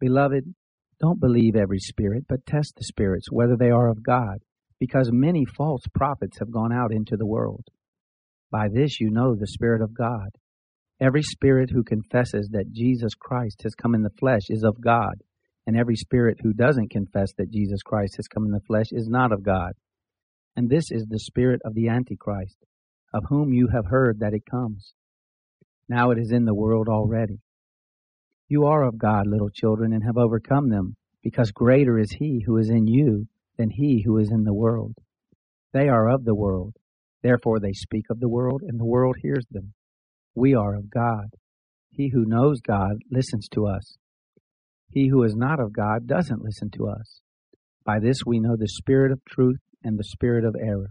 Beloved, don't believe every spirit, but test the spirits, whether they are of God, because many false prophets have gone out into the world. By this you know the Spirit of God. Every spirit who confesses that Jesus Christ has come in the flesh is of God, and every spirit who doesn't confess that Jesus Christ has come in the flesh is not of God. And this is the spirit of the Antichrist, of whom you have heard that it comes. Now it is in the world already. You are of God, little children, and have overcome them, because greater is he who is in you than he who is in the world. They are of the world, therefore they speak of the world, and the world hears them. We are of God. He who knows God listens to us. He who is not of God doesn't listen to us. By this we know the spirit of truth and the spirit of error.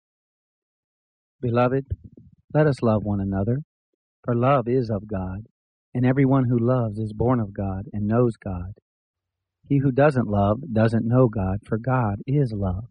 Beloved, let us love one another, for love is of God, and everyone who loves is born of God and knows God. He who doesn't love doesn't know God, for God is love.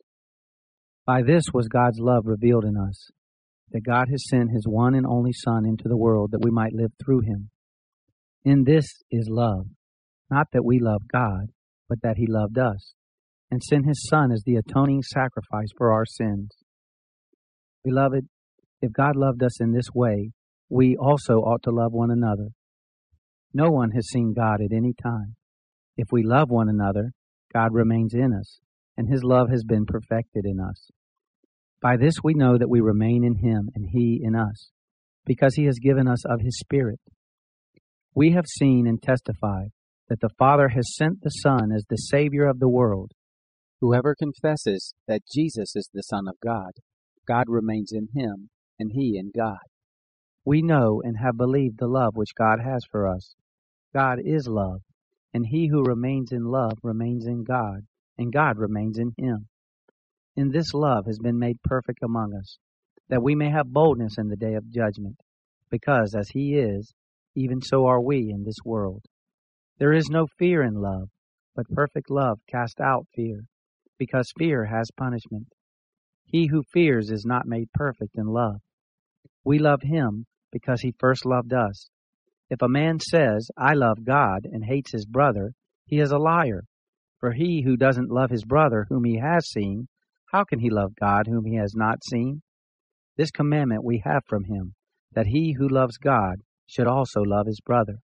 By this was God's love revealed in us, that God has sent his one and only Son into the world that we might live through him. In this is love, not that we love God, but that he loved us, and sent his Son as the atoning sacrifice for our sins. Beloved, if God loved us in this way, we also ought to love one another. No one has seen God at any time. If we love one another, God remains in us, and his love has been perfected in us. By this we know that we remain in him and he in us, because he has given us of his Spirit. We have seen and testified that the Father has sent the Son as the Savior of the world. Whoever confesses that Jesus is the Son of God, God remains in him, and he in God. We know and have believed the love which God has for us. God is love, and he who remains in love remains in God, and God remains in him. In this love has been made perfect among us, that we may have boldness in the day of judgment, because as he is, even so are we in this world. There is no fear in love, but perfect love casts out fear, because fear has punishment. He who fears is not made perfect in love. We love him because he first loved us. If a man says, I love God, and hates his brother, he is a liar. For he who doesn't love his brother whom he has seen, how can he love God whom he has not seen? This commandment we have from him, that he who loves God should also love his brother.